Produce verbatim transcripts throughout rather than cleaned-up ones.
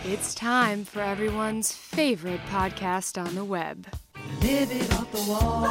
It's time for everyone's favorite podcast on the web. Live it off the wall.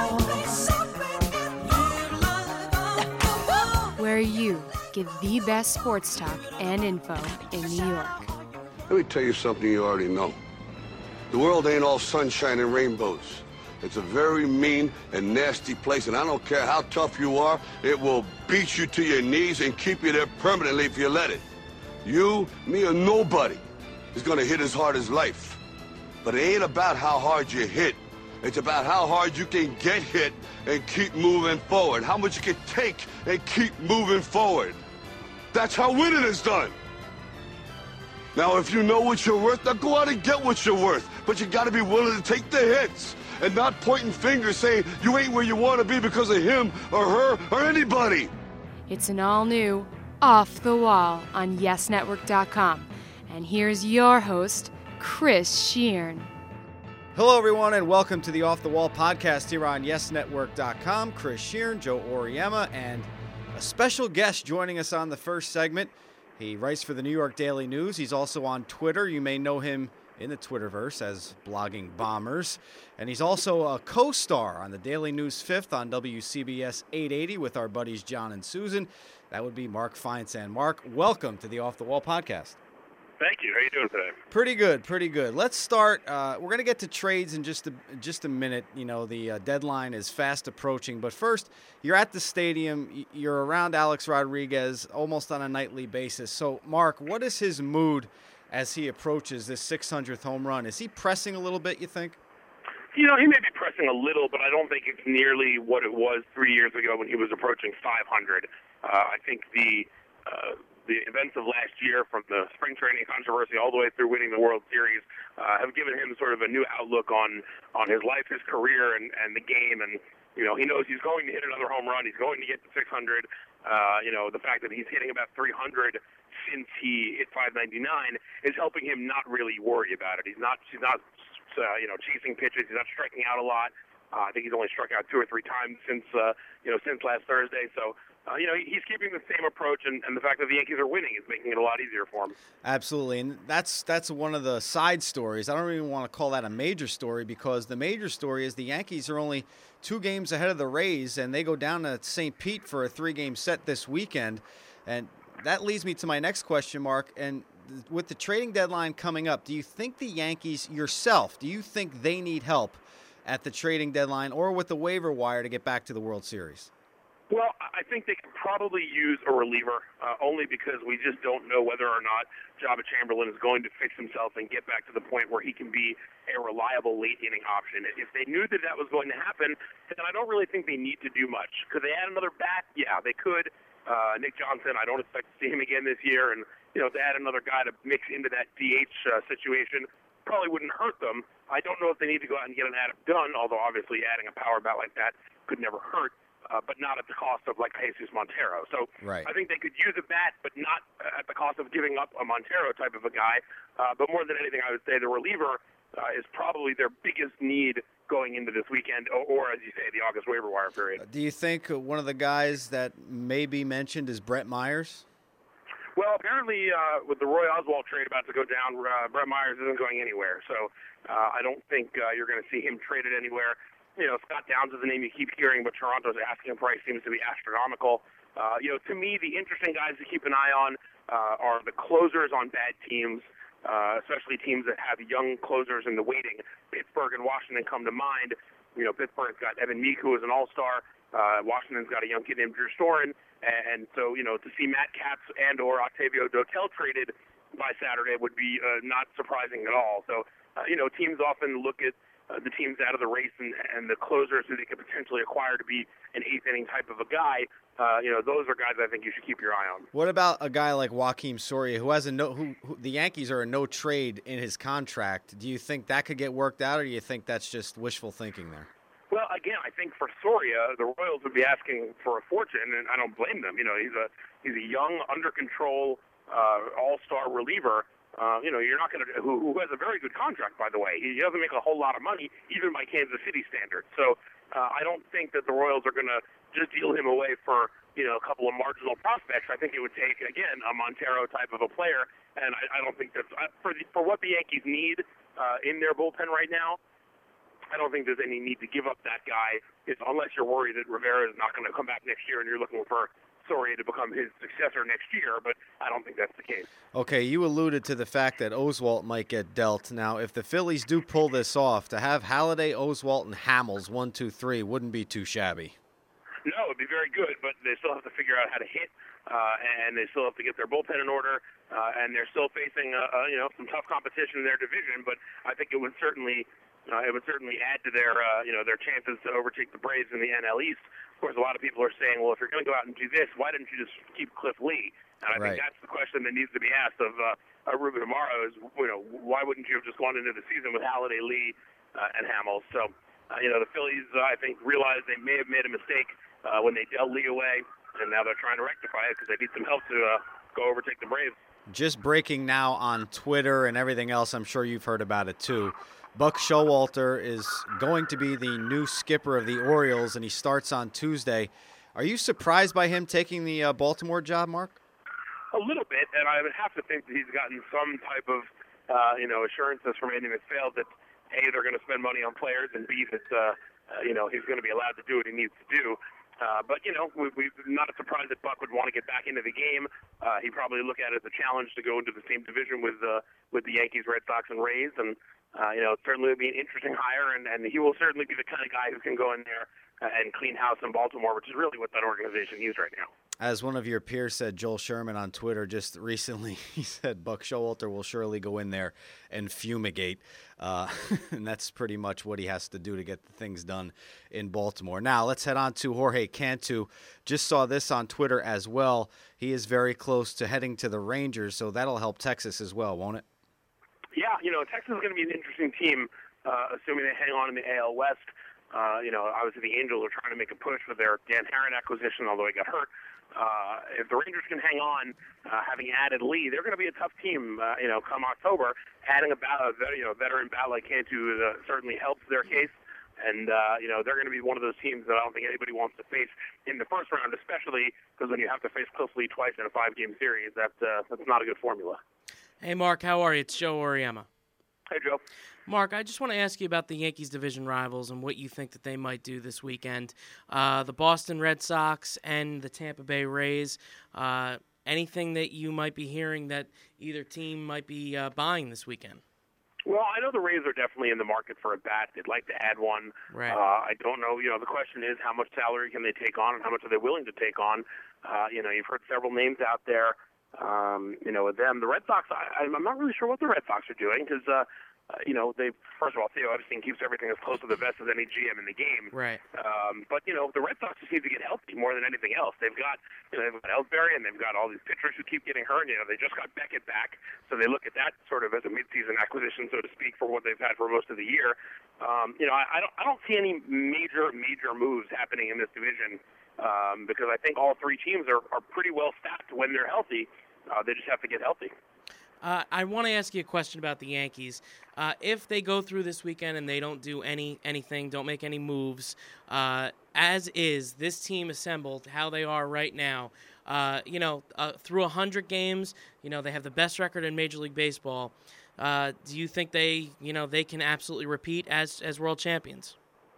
Where you get the best sports talk and info in New York. Let me tell you something you already know. The world ain't all sunshine and rainbows. It's a very mean and nasty place, and I don't care how tough you are, it will beat you to your knees and keep you there permanently if you let it. You, me, or nobody is gonna hit as hard as life. But it ain't about how hard you hit. It's about how hard you can get hit and keep moving forward. How much you can take and keep moving forward. That's how winning is done. Now, if you know what you're worth, now go out and get what you're worth. But you gotta be willing to take the hits and not pointing fingers saying you ain't where you wanna be because of him or her or anybody. It's an all-new Off the Wall on yes network dot com. And here's your host, Chris Sheehan. Hello, everyone, and welcome to the Off the Wall podcast here on yes network dot com. Chris Sheehan, Joe Oriema, and a special guest joining us on the first segment. He writes for the New York Daily News. He's also on Twitter. You may know him in the Twitterverse as Blogging Bombers. And he's also a co-star on the Daily News Fifth on W C B S eight eighty with our buddies John and Susan. That would be Mark Feinsand. Mark, welcome to the Off the Wall podcast. Thank you. How are you doing today? Pretty good, pretty good. Let's start. Uh, we're going to get to trades in just a, just a minute. You know, the uh, deadline is fast approaching. But first, you're at the stadium. You're around Alex Rodriguez almost on a nightly basis. So, Mark, what is his mood as he approaches this six hundredth home run? Is he pressing a little bit, you think? You know, he may be pressing a little, but I don't think it's nearly what it was three years ago when he was approaching five hundred. Uh, I think the uh, the events of last year, from the spring training controversy all the way through winning the World Series, uh, have given him sort of a new outlook on, on his life, his career, and, and the game. And, you know, he knows he's going to hit another home run. He's going to get to six hundred. Uh, you know, the fact that he's hitting about three hundred since he hit five ninety-nine is helping him not really worry about it. He's not, he's not uh, you know, chasing pitches. He's not striking out a lot. Uh, I think he's only struck out two or three times since, uh, you know, since last Thursday. So, Uh, you know, he's keeping the same approach, and, and the fact that the Yankees are winning is making it a lot easier for him. Absolutely, and that's that's one of the side stories. I don't even want to call that a major story, because the major story is the Yankees are only two games ahead of the Rays, and they go down to Saint Pete for a three-game set this weekend. And that leads me to my next question, Mark. And with the trading deadline coming up, do you think the Yankees yourself, do you think they need help at the trading deadline or with the waiver wire to get back to the World Series? Well, I think they could probably use a reliever, uh, only because we just don't know whether or not Jabba Chamberlain is going to fix himself and get back to the point where he can be a reliable late-inning option. If they knew that that was going to happen, then I don't really think they need to do much. Could they add another bat? Yeah, they could. Uh, Nick Johnson, I don't expect to see him again this year. And, you know, to add another guy to mix into that D H uh, situation probably wouldn't hurt them. I don't know if they need to go out and get an Adam Dunn, although obviously adding a power bat like that could never hurt. Uh, but not at the cost of, like, Jesus Montero. So right. I think they could use a bat, but not at the cost of giving up a Montero type of a guy. Uh, but more than anything, I would say the reliever uh, is probably their biggest need going into this weekend, or, or, as you say, the August waiver wire period. Do you think one of the guys that may be mentioned is Brett Myers? Well, apparently uh, with the Roy Oswalt trade about to go down, uh, Brett Myers isn't going anywhere. So uh, I don't think uh, you're going to see him traded anywhere. You know, Scott Downs is a name you keep hearing, but Toronto's asking price seems to be astronomical. Uh, you know, to me, the interesting guys to keep an eye on uh, are the closers on bad teams, uh, especially teams that have young closers in the waiting. Pittsburgh and Washington come to mind. You know, Pittsburgh's got Evan Meek, who is an all-star. Uh, Washington's got a young kid named Drew Storen. And so, you know, to see Matt Katz and or Octavio Dotel traded by Saturday would be uh, not surprising at all. So, uh, you know, teams often look at Uh, the teams out of the race and, and the closers who they could potentially acquire to be an eighth inning type of a guy. Uh, you know, those are guys I think you should keep your eye on. What about a guy like Joakim Soria, who has a no? Who, who the Yankees are a no trade in his contract? Do you think that could get worked out, or do you think that's just wishful thinking there? Well, again, I think for Soria, the Royals would be asking for a fortune, and I don't blame them. You know, he's a he's a young, under control, uh, all-star reliever. Uh, you know, you're not going to who, who has a very good contract, by the way. He doesn't make a whole lot of money, even by Kansas City standards. So uh, I don't think that the Royals are going to just deal him away for, you know, a couple of marginal prospects. I think it would take, again, a Montero type of a player And I, I don't think that's for the, for what the Yankees need uh, in their bullpen right now. I don't think there's any need to give up that guy, if, unless you're worried that Rivera is not going to come back next year and you're looking for Soria to become his successor next year. But I don't think that's the case. Okay, you alluded to the fact that Oswalt might get dealt. Now, if the Phillies do pull this off, to have Halladay, Oswalt, and Hamels one, two, three wouldn't be too shabby. No, it'd be very good, but they still have to figure out how to hit. Uh, and they still have to get their bullpen in order, uh, and they're still facing, uh, uh, you know, some tough competition in their division. But I think it would certainly, uh, it would certainly add to their, uh, you know, their chances to overtake the Braves in the N L East. Of course, a lot of people are saying, well, if you're going to go out and do this, why didn't you just keep Cliff Lee? And I right. think that's the question that needs to be asked of uh, uh, Ruben Amaro is, you know, why wouldn't you have just gone into the season with Halladay, Lee, uh, and Hamels? So, uh, you know, the Phillies, uh, I think, realized they may have made a mistake uh, when they dealt Lee away. And now they're trying to rectify it because they need some help to uh, go overtake the Braves. Just breaking now on Twitter and everything else, I'm sure you've heard about it too. Buck Showalter is going to be the new skipper of the Orioles, and he starts on Tuesday. Are you surprised by him taking the uh, Baltimore job, Mark? A little bit, and I would have to think that he's gotten some type of, uh, you know, assurances from Andy McPhail that, A, they're going to spend money on players, and B, that, uh, uh, you know, he's going to be allowed to do what he needs to do. Uh, but, you know, we, we're not surprised that Buck would want to get back into the game. Uh, he'd probably look at it as a challenge to go into the same division with uh, with the Yankees, Red Sox, and Rays. And, uh, you know, it certainly would be an interesting hire, and, and he will certainly be the kind of guy who can go in there and clean house in Baltimore, which is really what that organization needs right now. As one of your peers said, Joel Sherman on Twitter just recently, he said Buck Showalter will surely go in there and fumigate. Uh, and that's pretty much what he has to do to get the things done in Baltimore. Now, let's head on to Jorge Cantu. Just saw this on Twitter as well. He is very close to heading to the Rangers, so that'll help Texas as well, won't it? Yeah, you know, Texas is going to be an interesting team, uh, assuming they hang on in the A L West. Uh, you know, obviously the Angels are trying to make a push with their Dan Herron acquisition, although he got hurt. Uh, if the Rangers can hang on, uh, having added Lee, they're going to be a tough team. Uh, you know, come October, adding a, bat, a you know veteran bat like Cantu uh, certainly helps their case. And uh, you know, they're going to be one of those teams that I don't think anybody wants to face in the first round, especially because when you have to face Cliff Lee twice in a five-game series, that uh, that's not a good formula. Hey, Mark, how are you? It's Joe Oriema. Hey, Joe. Mark, I just want to ask you about the Yankees division rivals and what you think that they might do this weekend. Uh, the Boston Red Sox and the Tampa Bay Rays. Uh, anything that you might be hearing that either team might be uh, buying this weekend? Well, I know the Rays are definitely in the market for a bat. They'd like to add one. Right. Uh, I don't know. You know, the question is how much salary can they take on and how much are they willing to take on? Uh, you know, you've heard several names out there. Um, you know, with them, the Red Sox, I, I'm not really sure what the Red Sox are doing because, uh, uh, you know, they first of all, Theo Epstein keeps everything as close to the vest as any G M in the game. Right. Um, but you know, the Red Sox just need to get healthy more than anything else. They've got, you know, they've got Ellsbury and they've got all these pitchers who keep getting hurt. You know, they just got Beckett back, so they look at that sort of as a midseason acquisition, so to speak, for what they've had for most of the year. Um, you know, I, I don't, I don't see any major, major moves happening in this division um, because I think all three teams are, are pretty well stacked when they're healthy. Uh, they just have to get healthy. Uh, I want to ask you a question about the Yankees. Uh, if they go through this weekend and they don't do any anything, don't make any moves, uh, as is, this team assembled, how they are right now, uh, you know, uh, through one hundred games, you know, they have the best record in Major League Baseball. Uh, do you think they, you know, they can absolutely repeat as as world champions?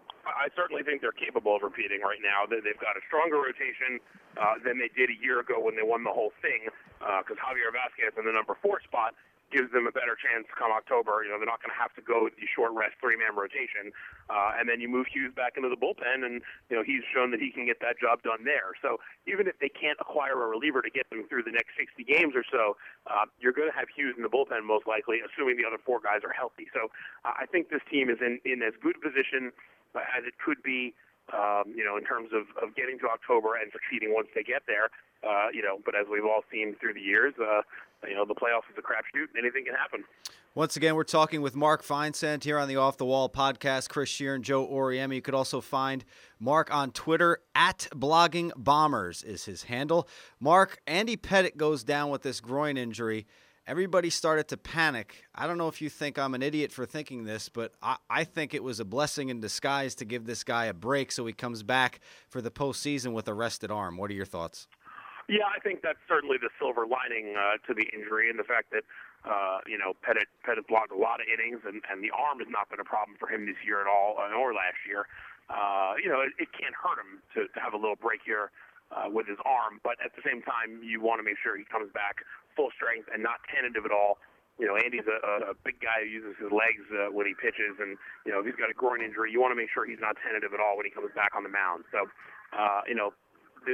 I certainly think they're capable of repeating right now. They've got a stronger rotation uh, than they did a year ago when they won the whole thing, because uh, Javier Vasquez in the number four spot gives them a better chance come October. You know, they're not going to have to go with the short rest three-man rotation. Uh, and then you move Hughes back into the bullpen, and, you know, he's shown that he can get that job done there. So even if they can't acquire a reliever to get them through the next sixty games or so, uh, you're going to have Hughes in the bullpen most likely, assuming the other four guys are healthy. So uh, I think this team is in, in as good a position as it could be, um, you know, in terms of, of getting to October and succeeding once they get there. Uh, you know, but as we've all seen through the years, uh, you know, the playoffs is a crapshoot. Anything can happen. Once again, we're talking with Mark Feinsand here on the Off the Wall podcast. Chris Sheeran, Joe Oriema. You could also find Mark on Twitter. At Blogging Bombers is his handle. Mark, Andy Pettitte goes down with this groin injury. Everybody started to panic. I don't know if you think I'm an idiot for thinking this, but I, I think it was a blessing in disguise to give this guy a break so he comes back for the postseason with a rested arm. What are your thoughts? Yeah, I think that's certainly the silver lining uh, to the injury, and the fact that uh, you know Pettit Pettit blocked a lot of innings, and, and the arm has not been a problem for him this year at all, uh, or last year. Uh, you know, it, it can't hurt him to, to have a little break here uh, with his arm, but at the same time, you want to make sure he comes back full strength and not tentative at all. You know, Andy's a, a big guy who uses his legs uh, when he pitches, and you know if he's got a groin injury, you want to make sure he's not tentative at all when he comes back on the mound. So, uh, you know.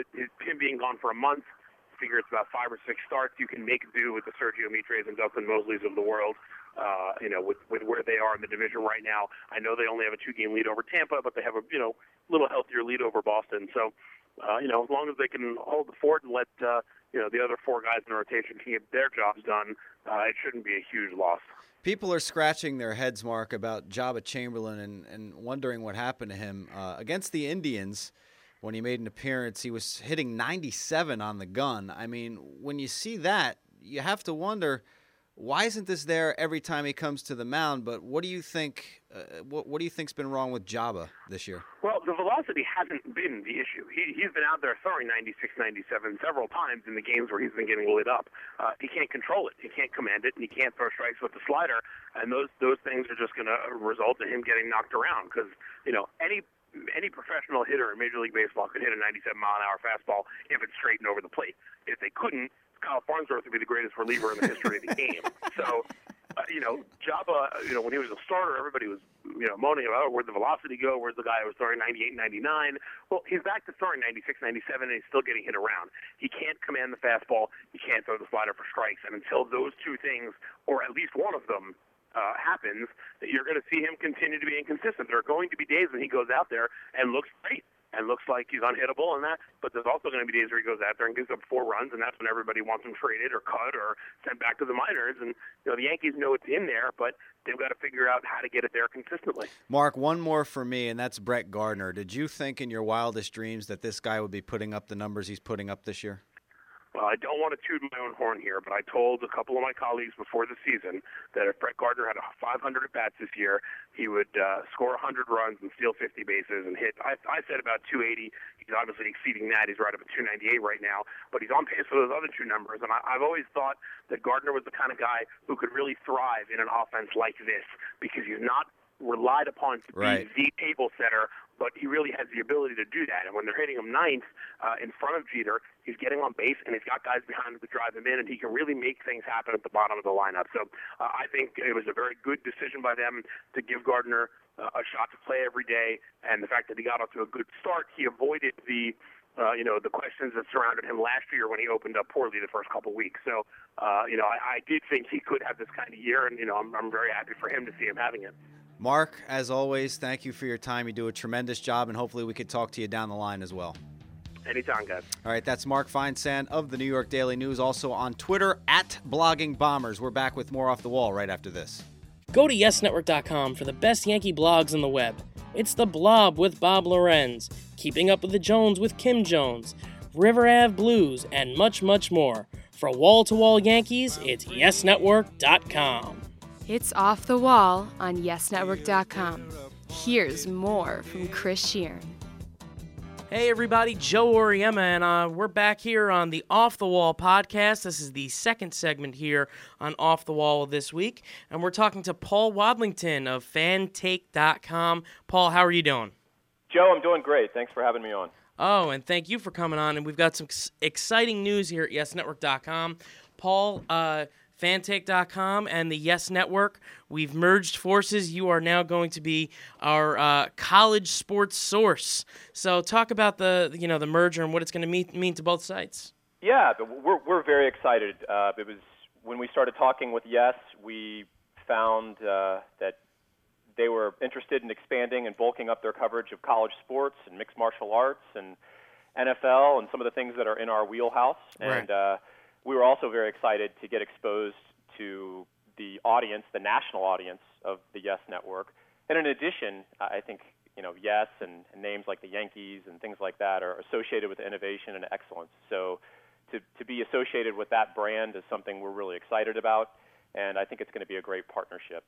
Him being gone for a month, figure it's about five or six starts. You can make do with the Sergio Mitres and Dustin Mosleys of the world, uh, you know, with, with where they are in the division right now. I know they only have a two-game lead over Tampa, but they have a, you know, little healthier lead over Boston. So, uh, you know, as long as they can hold the fort and let, uh, you know, the other four guys in the rotation can get their jobs done, uh, it shouldn't be a huge loss. People are scratching their heads, Mark, about Jabba Chamberlain and, and wondering what happened to him. Uh, against the Indians, when he made an appearance, he was hitting ninety-seven on the gun. I mean, when you see that, you have to wonder, why isn't this there every time he comes to the mound? But what do you think? Uh, what, what do you think's been wrong with Jabba this year? Well, the velocity hasn't been the issue. He, he's been out there throwing ninety-six, ninety-seven several times in the games where he's been getting lit up. Uh, he can't control it. He can't command it, and he can't throw strikes with the slider. And those those things are just going to result in him getting knocked around because, you know, any Any professional hitter in Major League Baseball could hit a ninety-seven mile an hour fastball if it's straight and over the plate. If they couldn't, Kyle Farnsworth would be the greatest reliever in the history of the game. So, uh, you know, Jabba, you know, when he was a starter, everybody was, you know, moaning about, oh, where'd the velocity go? Where's the guy who was throwing ninety-eight, ninety-nine? Well, he's back to throwing ninety-six, ninety-seven, and he's still getting hit around. He can't command the fastball. He can't throw the slider for strikes. And until those two things, or at least one of them, Uh, happens, that you're going to see him continue to be inconsistent. There are going to be days when he goes out there and looks great and looks like he's unhittable and that, but there's also going to be days where he goes out there and gives up four runs, and that's when everybody wants him traded or cut or sent back to the minors. And you know the Yankees know it's in there, but they've got to figure out how to get it there consistently. Mark, one more for me, and that's Brett Gardner. Did you think in your wildest dreams that this guy would be putting up the numbers he's putting up this year? Well, I don't want to toot my own horn here, but I told a couple of my colleagues before the season that if Brett Gardner had five hundred at-bats this year, he would uh, score one hundred runs and steal fifty bases and hit, I, I said about two eighty. He's obviously exceeding that. He's right up at two ninety-eight right now, but he's on pace for those other two numbers. And I, I've always thought that Gardner was the kind of guy who could really thrive in an offense like this because he's not relied upon to right. be the table setter, but he really has the ability to do that. And when they're hitting him ninth uh, in front of Jeter, he's getting on base, and he's got guys behind him to drive him in, and he can really make things happen at the bottom of the lineup. So uh, I think it was a very good decision by them to give Gardner uh, a shot to play every day, and the fact that he got off to a good start, he avoided the Uh, you know, the questions that surrounded him last year when he opened up poorly the first couple weeks. So, uh, you know, I, I did think he could have this kind of year, and, you know, I'm, I'm very happy for him to see him having it. Mark, as always, thank you for your time. You do a tremendous job, and hopefully we could talk to you down the line as well. Anytime, guys. All right, that's Mark Feinsand of the New York Daily News, also on Twitter, at Blogging Bombers. We're back with more Off the Wall right after this. Go to yes network dot com for the best Yankee blogs on the web. It's The Blob with Bob Lorenz, Keeping Up with the Jones with Kim Jones, River Ave Blues, and much, much more. For wall-to-wall Yankees, it's yes network dot com. It's Off the Wall on yes network dot com. Here's more from Chris Sheeran. Hey everybody, Joe Oriema, and uh, we're back here on the Off the Wall podcast. This is the second segment here on Off the Wall this week, and we're talking to Paul Wadlington of fan take dot com. Paul, how are you doing? Joe, I'm doing great. Thanks for having me on. Oh, and thank you for coming on, and we've got some ex- exciting news here at yes network dot com. Paul, uh, fan take dot com and the Yes Network, we've merged forces. You are now going to be our uh, college sports source. So talk about the you know the merger and what it's going to mean, mean to both sites. Yeah, we're we're very excited. Uh, it was when we started talking with Yes, we found uh, that they were interested in expanding and bulking up their coverage of college sports and mixed martial arts and N F L and some of the things that are in our wheelhouse. Right. And uh, we were also very excited to get exposed to the audience, the national audience of the Yes Network. And in addition, I think, you know, Yes and, and names like the Yankees and things like that are associated with innovation and excellence. So to, to be associated with that brand is something we're really excited about. and I think it's going to be a great partnership.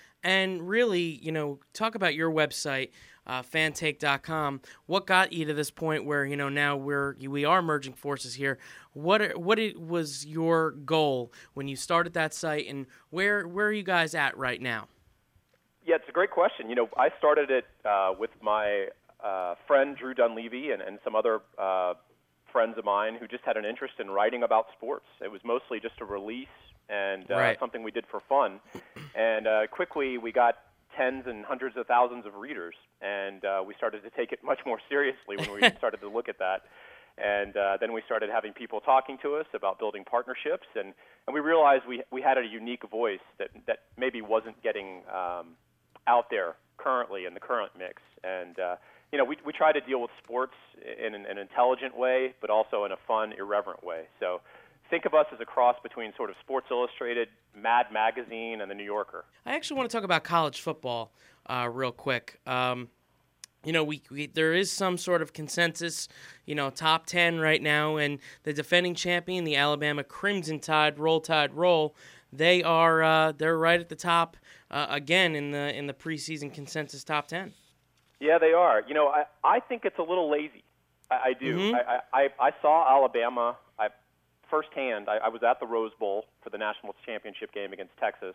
And really, you know, talk about your website, uh, fantake dot com. What got you to this point where, you know, now we're we are merging forces here? What are, what it, was your goal when you started that site, and where where are you guys at right now? Yeah, it's a great question. You know, I started it uh, with my uh, friend Drew Dunleavy and, and some other uh, friends of mine who just had an interest in writing about sports. It was mostly just a release and uh, right. something we did for fun. And uh, quickly we got tens and hundreds of thousands of readers, and uh, we started to take it much more seriously when we started to look at that. And uh, then we started having people talking to us about building partnerships, and, and we realized we we had a unique voice that, that maybe wasn't getting um, out there currently in the current mix. And, uh, you know, we, we try to deal with sports in an, an intelligent way, but also in a fun, irreverent way. So think of us as a cross between sort of Sports Illustrated, Mad Magazine, and The New Yorker. I actually want to talk about college football uh, real quick. Um, you know, we, we there is some sort of consensus, you know, top ten right now, and the defending champion, the Alabama Crimson Tide, Roll Tide Roll, they are uh, they're right at the top uh, again in the in the preseason consensus top ten. Yeah, they are. You know, I, I think it's a little lazy. I, I do. Mm-hmm. I, I I saw Alabama. I firsthand. I, I was at the Rose Bowl for the national championship game against Texas,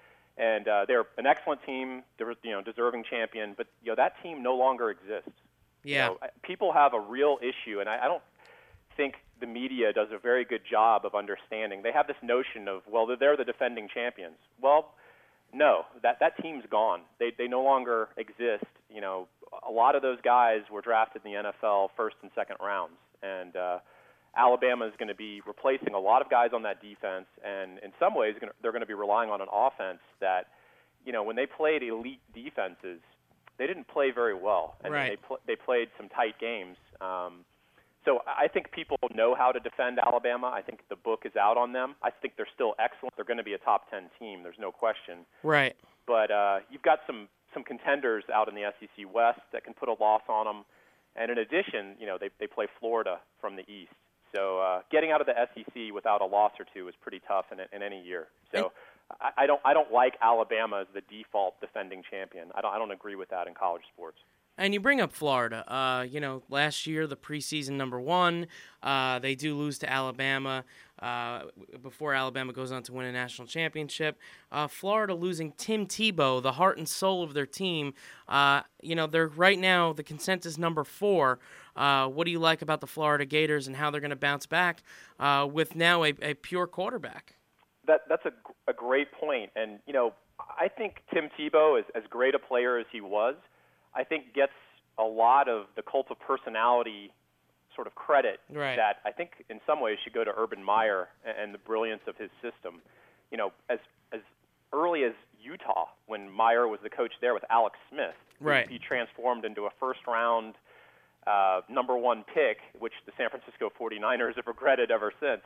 and uh, they're an excellent team. They're, you know, deserving champion, but you know that team no longer exists. Yeah, you know, people have a real issue, and I, I don't think the media does a very good job of understanding. They have this notion of, well, they're the defending champions. Well, no, that that team's gone. They they no longer exist. You know, a lot of those guys were drafted in the N F L first and second rounds, and uh, Alabama is going to be replacing a lot of guys on that defense, and in some ways gonna, they're going to be relying on an offense that, you know, when they played elite defenses, they didn't play very well, and right. they pl- they played some tight games. Um, so I think people know how to defend Alabama. I think the book is out on them. I think they're still excellent. They're going to be a top ten team. There's no question. Right. But uh, you've got some some contenders out in the S E C West that can put a loss on them, and in addition, you know, they they play Florida from the East. So uh, getting out of the S E C without a loss or two is pretty tough in, in any year. So I, I don't I don't like Alabama as the default defending champion. I don't I don't agree with that in college sports. And you bring up Florida. Uh, you know, last year the preseason number one, uh, they do lose to Alabama uh, before Alabama goes on to win a national championship. Uh, Florida losing Tim Tebow, the heart and soul of their team. Uh, you know, they're right now the consensus number four. Uh, what do you like about the Florida Gators and how they're going to bounce back uh, with now a, a pure quarterback? That that's a, a great point. And you know, I think Tim Tebow, is as great a player as he was, I think gets a lot of the cult of personality sort of credit right. that I think in some ways should go to Urban Meyer and, and the brilliance of his system. You know, as as early as Utah, when Meyer was the coach there with Alex Smith, right. he, he transformed into a first-round uh, number one pick, which the San Francisco forty-niners have regretted ever since.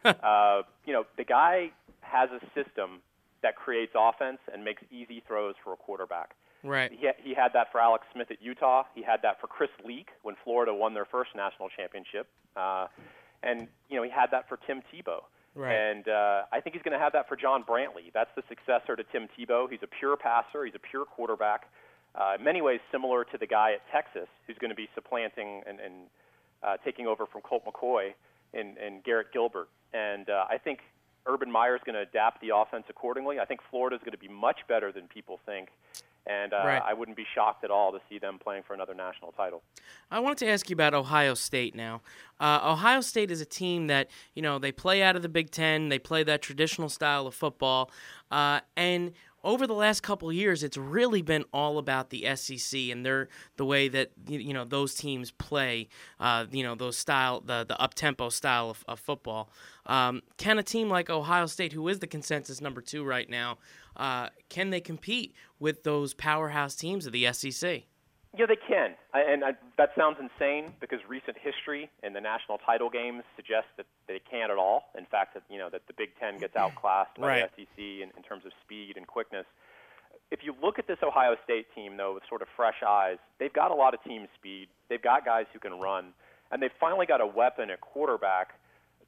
uh, you know, the guy has a system that creates offense and makes easy throws for a quarterback. Right. He, he had that for Alex Smith at Utah. He had that for Chris Leak when Florida won their first national championship. Uh, and, you know, he had that for Tim Tebow. Right. And uh, I think he's going to have that for John Brantley. That's the successor to Tim Tebow. He's a pure passer. He's a pure quarterback. Uh, in many ways similar to the guy at Texas who's going to be supplanting and, and uh, taking over from Colt McCoy and, and Garrett Gilbert. And uh, I think Urban Meyer is going to adapt the offense accordingly. I think Florida is going to be much better than people think. And uh, right. I wouldn't be shocked at all to see them playing for another national title. I wanted to ask you about Ohio State now. Uh, Ohio State is a team that, you know, they play out of the Big Ten. They play that traditional style of football. Uh, and over the last couple of years, it's really been all about the S E C and their the way that, you know, those teams play, uh, you know, those style, the, the up-tempo style of, of football. Um, can a team like Ohio State, who is the consensus number two right now, uh, can they compete with those powerhouse teams of the S E C? Yeah, they can. I, and I, that sounds insane because recent history in the national title games suggests that they can't at all. In fact, that, you know, that the Big Ten gets outclassed by right. the S E C in, in terms of speed and quickness. If you look at this Ohio State team, though, with sort of fresh eyes, they've got a lot of team speed. They've got guys who can run. And they've finally got a weapon at quarterback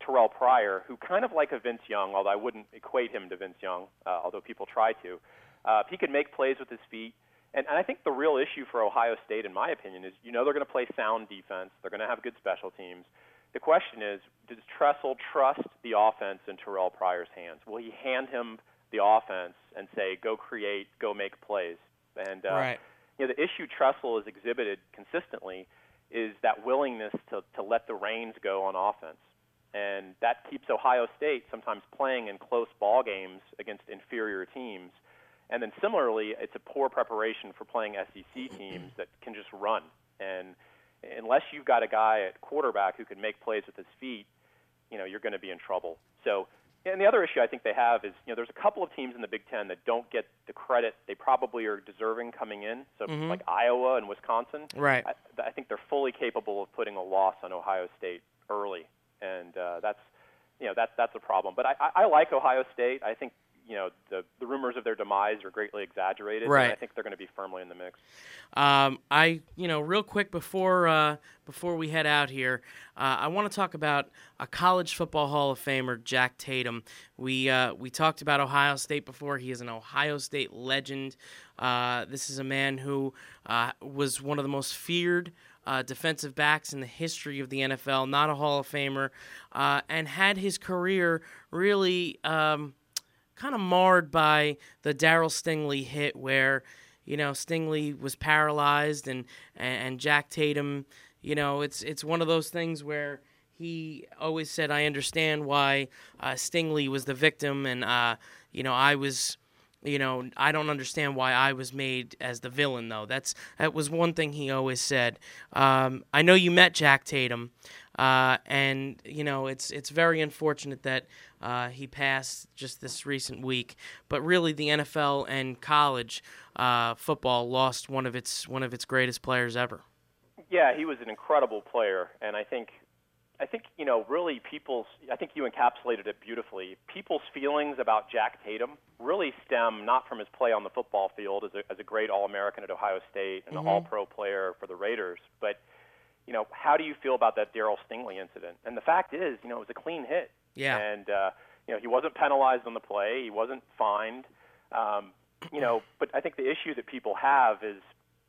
Terrell Pryor, who kind of like a Vince Young, although I wouldn't equate him to Vince Young, uh, although people try to. Uh, if he can make plays with his feet, and, and I think the real issue for Ohio State, in my opinion, is you know they're going to play sound defense. They're going to have good special teams. The question is, does Tressel trust the offense in Terrell Pryor's hands? Will he hand him the offense and say, go create, go make plays? And uh, right. you know, the issue Tressel has exhibited consistently is that willingness to, to let the reins go on offense. And that keeps Ohio State sometimes playing in close ball games against inferior teams. And then similarly, it's a poor preparation for playing S E C teams that can just run. And unless you've got a guy at quarterback who can make plays with his feet, you know, you're going to be in trouble. So, and the other issue I think they have is, you know, there's a couple of teams in the Big Ten that don't get the credit they probably are deserving coming in. So mm-hmm. like Iowa and Wisconsin. Right. I, I think they're fully capable of putting a loss on Ohio State early. And uh, that's, you know, that's, that's a problem. But I, I, I like Ohio State. I think, you know, the, the rumors of their demise are greatly exaggerated. Right. And I think they're going to be firmly in the mix. Um, I, you know, real quick before uh, before we head out here, uh, I want to talk about a college football Hall of Famer, Jack Tatum. We uh, we talked about Ohio State before. He is an Ohio State legend. Uh, this is a man who uh, was one of the most feared uh, defensive backs in the history of the N F L, not a Hall of Famer, uh, and had his career really um, kind of marred by the Darryl Stingley hit where, you know, Stingley was paralyzed and, and Jack Tatum, you know, it's it's one of those things where he always said, I understand why uh, Stingley was the victim and, uh, you know, I was, you know, I don't understand why I was made as the villain, though. That's That was one thing he always said. Um, I know you met Jack Tatum, uh, and, you know, it's it's very unfortunate that uh, he passed just this recent week. But really, the N F L and college uh, football lost one of its one of its greatest players ever. Yeah, he was an incredible player, and I think, I think you know, really people's. I think you encapsulated it beautifully. People's feelings about Jack Tatum really stem not from his play on the football field as a, as a great All-American at Ohio State and mm-hmm. an All-Pro player for the Raiders, but you know, how do you feel about that Darryl Stingley incident? And the fact is, you know, it was a clean hit. Yeah. And uh, you know, he wasn't penalized on the play. He wasn't fined. Um, you know, but I think the issue that people have is,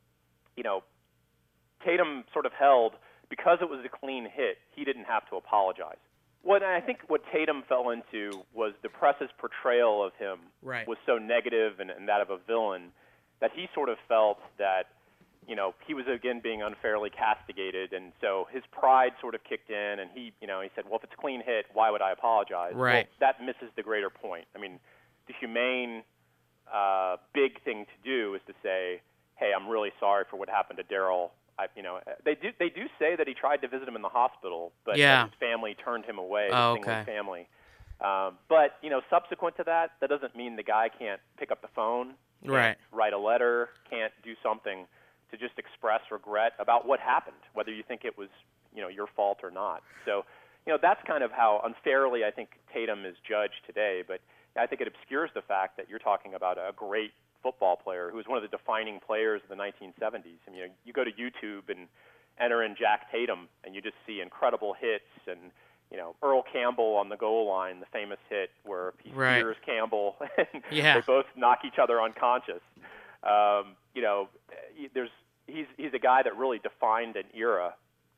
you know, Tatum sort of held because it was a clean hit, he didn't have to apologize. What I think what Tatum fell into was the press's portrayal of him right. was so negative and, and that of a villain that he sort of felt that, you know, he was again being unfairly castigated, and so his pride sort of kicked in, and he, you know, he said, well, if it's a clean hit, why would I apologize? Right. Well, that misses the greater point. I mean, the humane, uh, big thing to do is to say, hey, I'm really sorry for what happened to Darryl. I, you know, they do they do say that he tried to visit him in the hospital, but yeah. his family turned him away. Oh, the okay. Stingley family. Um, but you know, subsequent to that, that doesn't mean the guy can't pick up the phone, can't right. write a letter, can't do something to just express regret about what happened, whether you think it was, you know, your fault or not. So, you know, that's kind of how unfairly I think Tatum is judged today. But I think it obscures the fact that you're talking about a great football player who was one of the defining players of the nineteen seventies. I mean, you know, you go to YouTube and enter in Jack Tatum, and you just see incredible hits and, you know, Earl Campbell on the goal line, the famous hit where he right. spears Campbell, and yeah. they both knock each other unconscious. Um, you know, there's he's he's a guy that really defined an era,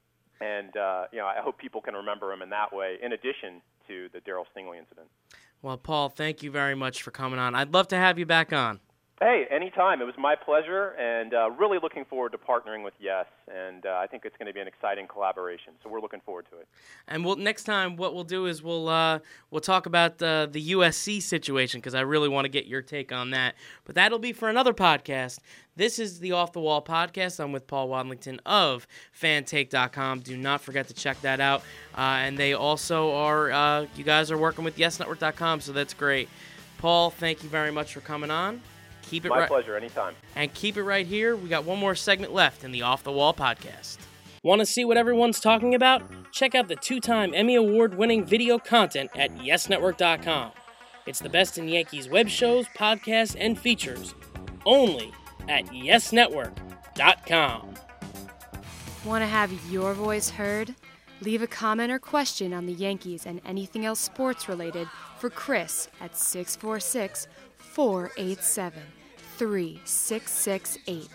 and uh, you know, I hope people can remember him in that way. In addition to the Darryl Stingley incident. Well, Paul, thank you very much for coming on. I'd love to have you back on. Hey, anytime. It was my pleasure, and uh, really looking forward to partnering with Yes, and uh, I think it's going to be an exciting collaboration, so we're looking forward to it. And we'll, next time what we'll do is we'll uh, we'll talk about the, the U S C situation, because I really want to get your take on that. But that'll be for another podcast. This is the Off the Wall podcast. I'm with Paul Wadlington of fan take dot com. Do not forget to check that out. Uh, and they also are, uh, you guys are working with yes network dot com, so that's great. Paul, thank you very much for coming on. Keep it My right, pleasure, anytime. And keep it right here. We got one more segment left in the Off the Wall podcast. Want to see what everyone's talking about? Check out the two-time Emmy Award-winning video content at yes network dot com. It's the best in Yankees web shows, podcasts, and features. Only at yes network dot com. Want to have your voice heard? Leave a comment or question on the Yankees and anything else sports related for Chris at six four six, four eight seven, three six six eight.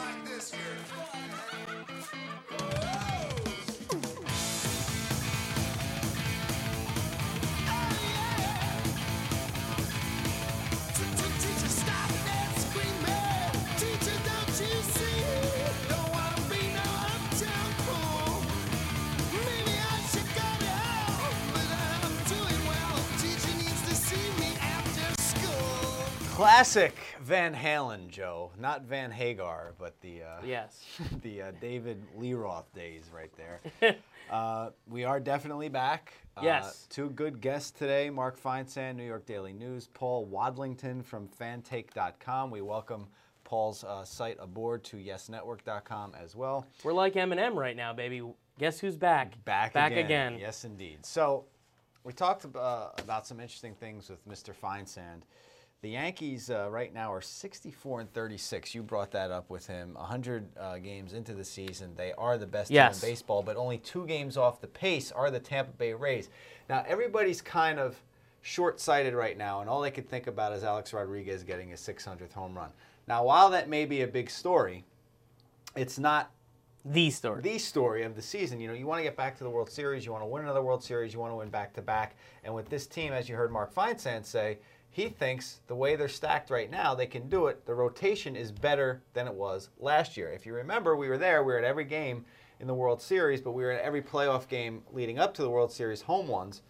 Classic Van Halen, Joe. Not Van Hagar, but the uh, Yes. the uh, David Lee Roth days right there. uh, we are definitely back. Uh, Yes. Two good guests today, Mark Feinsand, New York Daily News, Paul Wadlington from Fantake dot com. We welcome Paul's uh, site aboard to Yes Network dot com as well. We're like Eminem right now, baby. Guess who's back? Back, back again. again. Yes, indeed. So we talked uh, about some interesting things with Mister Feinsand. The Yankees uh, right now are sixty-four and thirty-six. You brought that up with him. one hundred uh, games into the season. They are the best Yes. team in baseball, but only two games off the pace are the Tampa Bay Rays. Now, everybody's kind of short-sighted right now, and all they could think about is Alex Rodriguez getting his six hundredth home run. Now, while that may be a big story, it's not The story. the story of the season. You know, you want to get back to the World Series. You want to win another World Series. You want to win back-to-back. And with this team, as you heard Mark Feinsand say, he thinks the way they're stacked right now, they can do it. The rotation is better than it was last year. If you remember, we were there. We were at every game in the World Series, but we were at every playoff game leading up to the World Series, home ones.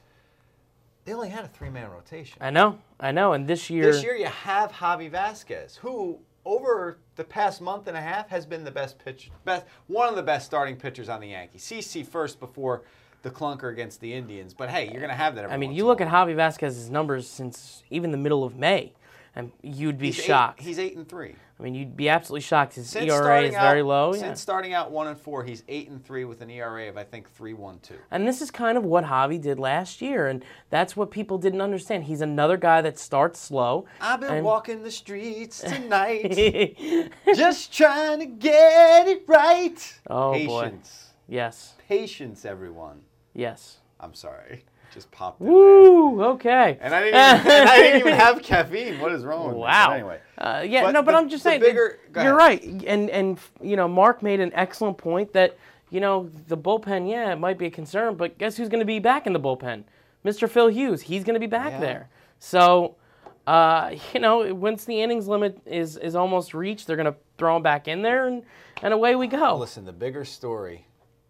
They only had a three-man rotation. I know, I know. And this year, This year you have Javi Vasquez, who over the past month and a half has been the best pitch, best one of the best starting pitchers on the Yankees. C C first before the clunker against the Indians. But hey, you're going to have that every I mean, once you in a look at while. Javi Vasquez's numbers since even the middle of May, and you'd be He's shocked. Eight, he's eight and three. I mean, you'd be absolutely shocked. His Since E R A starting is very out- low. Since Yeah. starting out one and four, he's eight and three with an E R A of I think three one two. And this is kind of what Javi did last year, and that's what people didn't understand. He's another guy that starts slow. I've been and- walking the streets tonight, just trying to get it right. Oh, boy. Patience, Yes, patience, everyone. yes. I'm sorry, just popped in there. Woo, okay. And I didn't even, and I didn't even have caffeine. What is wrong with me? Wow. But anyway, Uh, yeah, But no, but the- I'm just the saying. bigger- go you're ahead. right, and and you know, Mark made an excellent point that you know the bullpen, yeah, it might be a concern, but guess who's going to be back in the bullpen? Mister Phil Hughes. He's going to be back Yeah. there. So, uh, you know, once the innings limit is is almost reached, they're going to throw him back in there, and and away we go. listen, the bigger story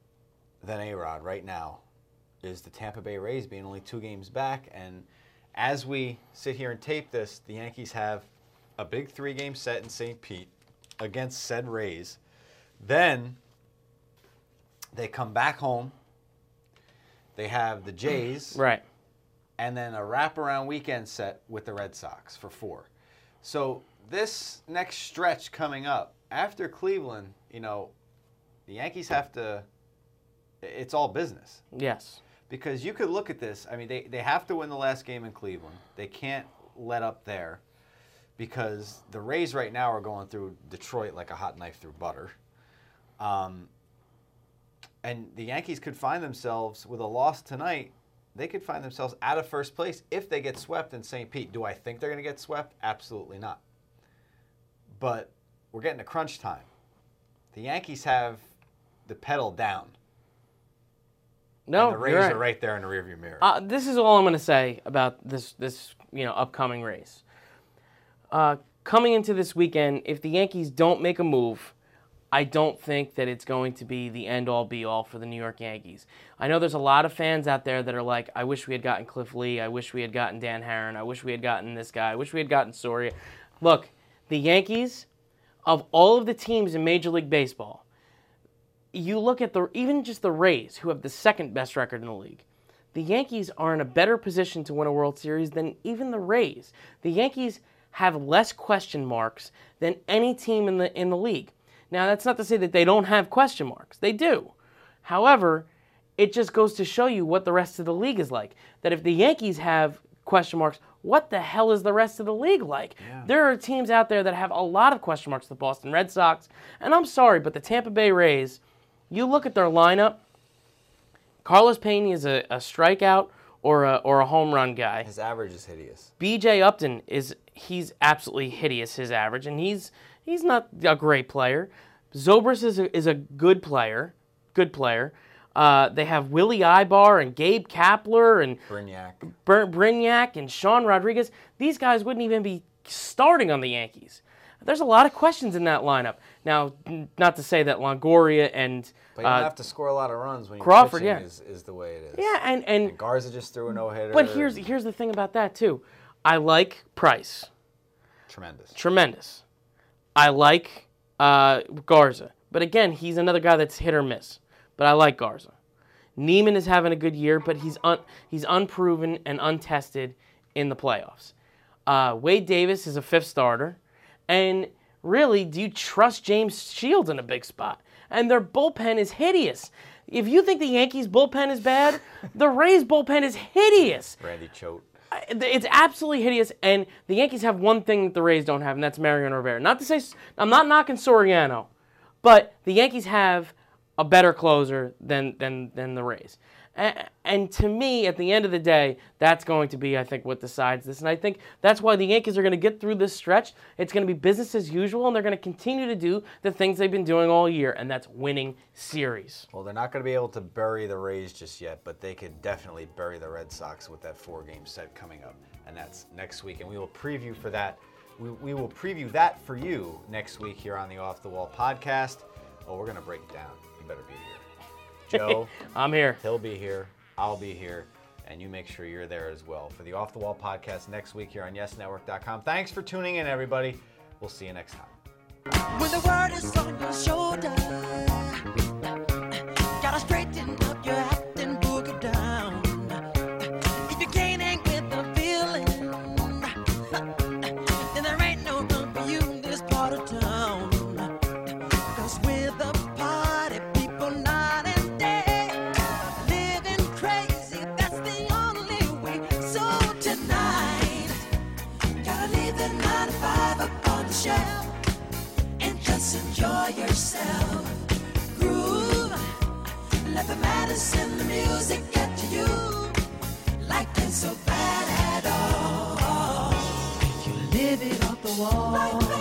than A-Rod right now is the Tampa Bay Rays being only two games back. And as we sit here and tape this, the Yankees have a big three-game set in Saint Pete against said Rays. Then they come back home. They have the Jays. Right. And then a wraparound weekend set with the Red Sox for four. So this next stretch coming up, after Cleveland, you know, the Yankees have to, it's all business. Yes. Because you could look at this, I mean, they, they have to win the last game in Cleveland. They can't let up there because the Rays right now are going through Detroit like a hot knife through butter. Um, and the Yankees could find themselves with a loss tonight. They could find themselves out of first place if they get swept in Saint Pete. Do I think they're going to get swept? Absolutely not. But we're getting to crunch time. The Yankees have the pedal down. No, and the Rays you're right. are right there in the rearview mirror. Uh, this is all I'm going to say about this this you know upcoming race. Uh, coming into this weekend, if the Yankees don't make a move, I don't think that it's going to be the end-all, be-all for the New York Yankees. I know there's a lot of fans out there that are like, I wish we had gotten Cliff Lee, I wish we had gotten Dan Herron, I wish we had gotten this guy, I wish we had gotten Soria. Look, the Yankees, of all of the teams in Major League Baseball, you look at the even just the Rays, who have the second best record in the league. The Yankees are in a better position to win a World Series than even the Rays. The Yankees have less question marks than any team in the in the league. Now, that's not to say that they don't have question marks. They do. However, it just goes to show you what the rest of the league is like. That if the Yankees have question marks, what the hell is the rest of the league like? Yeah. There are teams out there that have a lot of question marks. The Boston Red Sox, and I'm sorry, but the Tampa Bay Rays, you look at their lineup, Carlos Payne is a, a strikeout or a or a home run guy. His average is hideous. B J Upton is he's absolutely hideous, his average, and he's he's not a great player. Zobrist is a, is a good player, good player. Uh, they have Willie Ibar and Gabe Kapler and Brignac. Br- Brignac and Sean Rodriguez. These guys wouldn't even be starting on the Yankees. There's a lot of questions in that lineup. Now, n- not to say that Longoria and But you don't uh, have to score a lot of runs when you're Crawford, pitching yeah. is, is the way it is. yeah, and, and And Garza just threw a no-hitter. but here's here's the thing about that too. I like Price, Tremendous. tremendous. I like uh, Garza, but again, he's another guy that's hit or miss. But I like Garza. Neiman is having a good year, but he's un- he's unproven and untested in the playoffs. Uh, Wade Davis is a fifth starter, and really, do you trust James Shields in a big spot? And their bullpen is hideous. If you think the Yankees' bullpen is bad, the Rays' bullpen is hideous. Randy Choate. It's absolutely hideous, and the Yankees have one thing that the Rays don't have, and that's Mariano Rivera. Not to say I'm not knocking Soriano, but the Yankees have a better closer than than than the Rays. And, and to me, at the end of the day, that's going to be, I think, what decides this. And I think that's why the Yankees are going to get through this stretch. It's going to be business as usual, and they're going to continue to do the things they've been doing all year, and that's winning series. Well, they're not going to be able to bury the Rays just yet, but they could definitely bury the Red Sox with that four-game set coming up, and that's next week. And we will preview for that. We, we will preview that for you next week here on the Off the Wall podcast. Oh, we're going to break it down. You better be here. Joe, I'm here. He'll be here. I'll be here. And you make sure you're there as well for the Off the Wall podcast next week here on yes network dot com. Thanks for tuning in, everybody. We'll see you next time. When the word is on your shoulder, gotta straighten up your act and boogie down. If you can't hang with the feeling, then there ain't no room for you in this part of town. Cause we're the party people night and day, living crazy, that's the only way. So tonight, gotta leave the nine to five up on the shelf and just enjoy yourself. Groove, let the madness in the music get to you, like it's so bad at all. You live it off the wall.